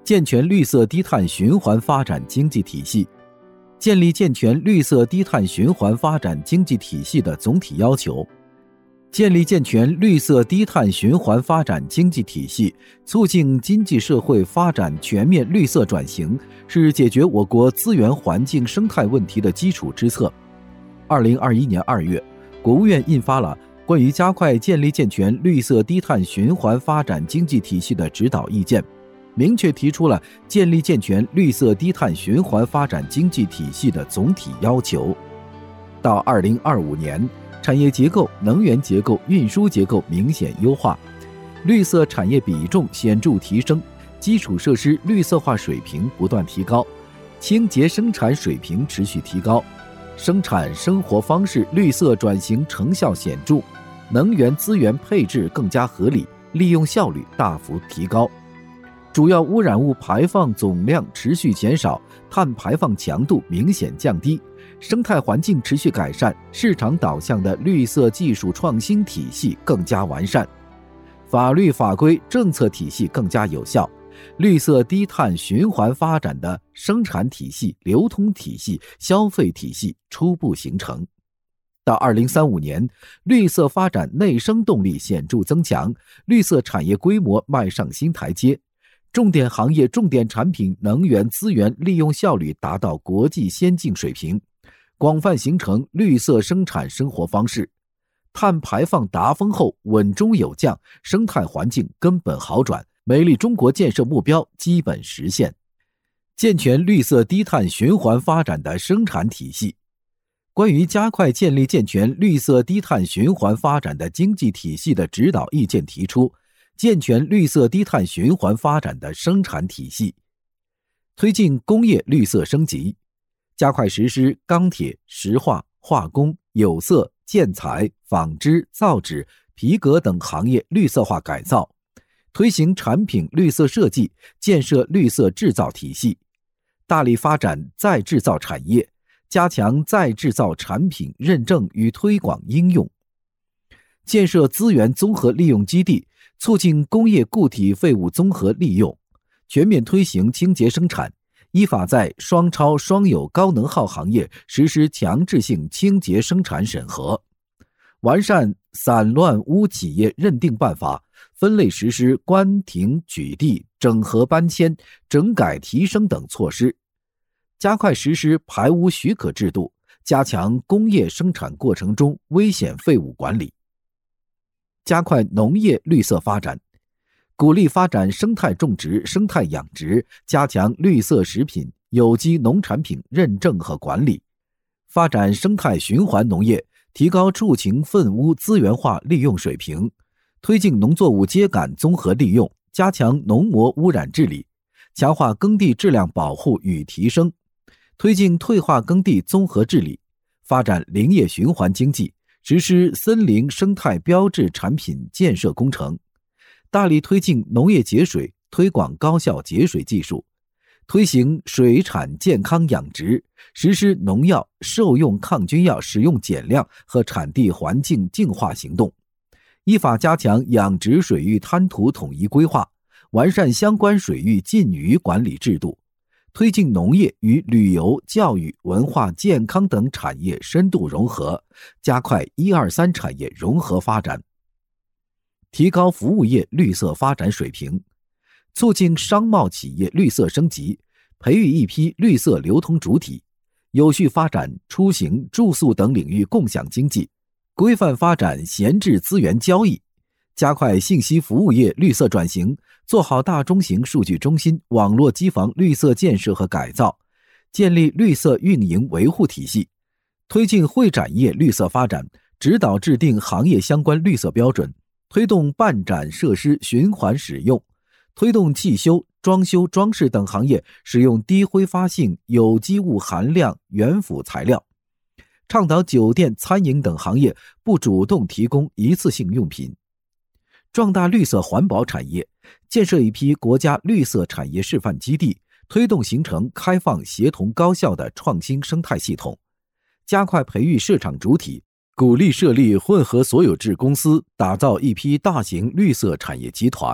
健全绿色低碳循环发展经济体系，建立健全绿色低碳循环发展经济体系的总体要求。建立健全绿色低碳循环发展经济体系，促进经济社会发展全面绿色转型，是解决我国资源环境生态问题的基础之策。2021年2月，国务院印发了关于加快建立健全绿色低碳循环发展经济体系的指导意见，明确提出了建立健全绿色低碳循环发展经济体系的总体要求。到2025年，产业结构、能源结构、运输结构明显优化，绿色产业比重显著提升，基础设施绿色化水平不断提高，清洁生产水平持续提高，生产生活方式绿色转型成效显著，能源资源配置更加合理，利用效率大幅提高，主要污染物排放总量持续减少，碳排放强度明显降低，生态环境持续改善，市场导向的绿色技术创新体系更加完善，法律法规政策体系更加有效，绿色低碳循环发展的生产体系、流通体系、消费体系初步形成。到2035年，绿色发展内生动力显著增强，绿色产业规模迈上新台阶，重点行业、重点产品能源资源利用效率达到国际先进水平，广泛形成绿色生产生活方式，碳排放达峰后稳中有降，生态环境根本好转，美丽中国建设目标基本实现。健全绿色低碳循环发展的生产体系。关于加快建立健全绿色低碳循环发展的经济体系的指导意见提出，健全绿色低碳循环发展的生产体系，推进工业绿色升级，加快实施钢铁、石化、化工、有色、建材、纺织、造纸、皮革等行业绿色化改造，推行产品绿色设计，建设绿色制造体系，大力发展再制造产业，加强再制造产品认证与推广应用，建设资源综合利用基地，促进工业固体废物综合利用，全面推行清洁生产，依法在双超双有高能耗行业实施强制性清洁生产审核，完善散乱污企业认定办法，分类实施关停举地、整合搬迁、整改提升等措施，加快实施排污许可制度，加强工业生产过程中危险废物管理，加快农业绿色发展，鼓励发展生态种植、生态养殖，加强绿色食品、有机农产品认证和管理，发展生态循环农业，提高畜禽粪污资源化利用水平，推进农作物秸秆综合利用，加强农膜污染治理，强化耕地质量保护与提升，推进退化耕地综合治理，发展林业循环经济，实施森林生态标志产品建设工程，大力推进农业节水，推广高效节水技术，推行水产健康养殖，实施农药、兽用抗菌药使用减量和产地环境净化行动，依法加强养殖水域滩涂统一规划，完善相关水域禁渔管理制度，推进农业与旅游、教育、文化、健康等产业深度融合，加快1、2、3产业融合发展，提高服务业绿色发展水平，促进商贸企业绿色升级，培育一批绿色流通主体，有序发展出行、住宿等领域共享经济，规范发展闲置资源交易，加快信息服务业绿色转型，做好大中型数据中心、网络机房绿色建设和改造，建立绿色运营维护体系，推进会展业绿色发展，指导制定行业相关绿色标准，推动办展设施循环使用，推动汽修、装修、装饰等行业使用低挥发性有机物含量原辅材料，倡导酒店、餐饮等行业不主动提供一次性用品，壮大绿色环保产业，建设一批国家绿色产业示范基地，推动形成开放、协同、高效的创新生态系统，加快培育市场主体，鼓励设立混合所有制公司，打造一批大型绿色产业集团，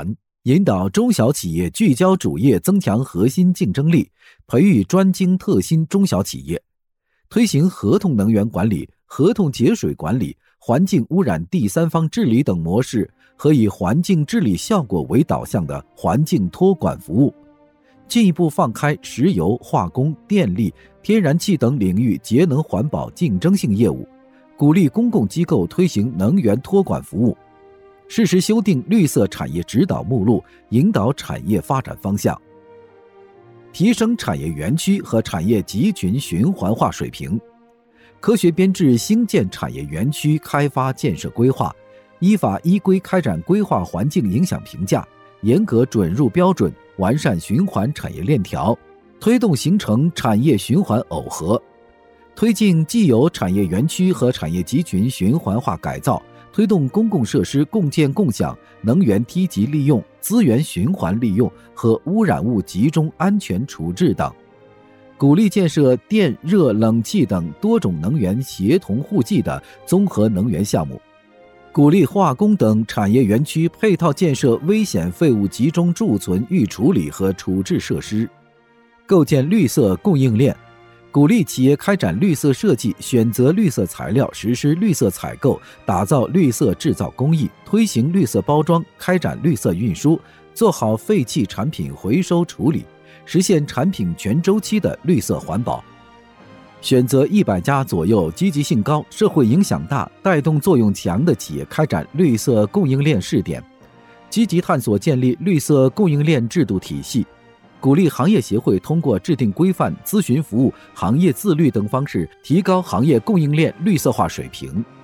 引导中小企业聚焦主业，增强核心竞争力，培育专精特新中小企业，推行合同能源管理、合同节水管理、环境污染第三方治理等模式和以环境治理效果为导向的环境托管服务，进一步放开石油、化工、电力、天然气等领域节能环保竞争性业务，鼓励公共机构推行能源托管服务，适时修订绿色产业指导目录，引导产业发展方向，提升产业园区和产业集群循环化水平，科学编制兴建产业园区开发建设规划，依法依规开展规划环境影响评价，严格准入标准，完善循环产业链条，推动形成产业循环耦合，推进既有产业园区和产业集群循环化改造，推动公共设施共建共享、能源梯级利用、资源循环利用和污染物集中安全处置等，鼓励建设电、热、冷气等多种能源协同互济的综合能源项目，鼓励化工等产业园区配套建设危险废物集中贮存预处理和处置设施，构建绿色供应链，鼓励企业开展绿色设计，选择绿色材料，实施绿色采购，打造绿色制造工艺，推行绿色包装，开展绿色运输，做好废弃产品回收处理，实现产品全周期的绿色环保。选择100家左右积极性高、社会影响大、带动作用强的企业开展绿色供应链试点，积极探索建立绿色供应链制度体系，鼓励行业协会通过制定规范、咨询服务、行业自律等方式，提高行业供应链绿色化水平。